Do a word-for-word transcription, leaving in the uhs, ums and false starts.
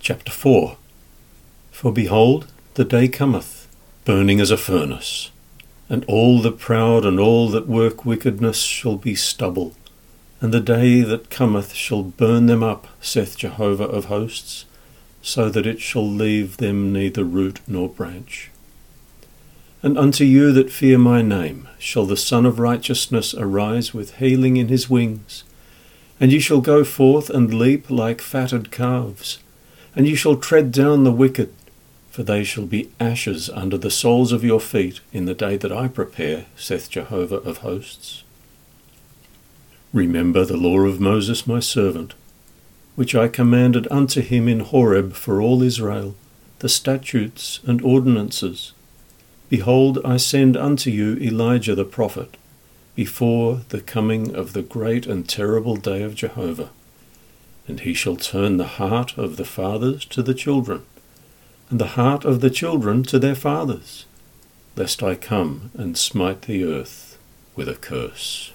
Chapter four. For behold, the day cometh, burning as a furnace, and all the proud and all that work wickedness shall be stubble, and the day that cometh shall burn them up, saith Jehovah of hosts, so that it shall leave them neither root nor branch. And unto you that fear my name shall the Son of Righteousness arise with healing in his wings, and ye shall go forth and leap like fatted calves, and ye shall tread down the wicked, for they shall be ashes under the soles of your feet in the day that I prepare, saith Jehovah of hosts. Remember the law of Moses my servant, which I commanded unto him in Horeb for all Israel, the statutes and ordinances. Behold, I send unto you Elijah the prophet, before the coming of the great and terrible day of Jehovah. And he shall turn the heart of the fathers to the children, and the heart of the children to their fathers, lest I come and smite the earth with a curse.